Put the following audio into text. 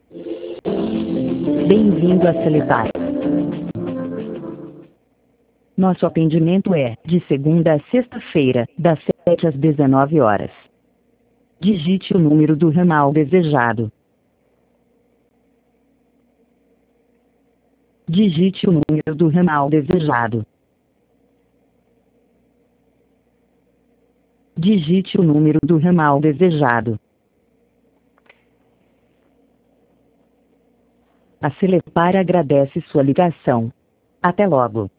Bem-vindo a Celepar. Nosso atendimento é de segunda a sexta-feira, das 7 às 19 horas. Digite o número do ramal desejado. Digite o número do ramal desejado. Digite o número do ramal desejado. A Celepar agradece sua ligação. Até logo.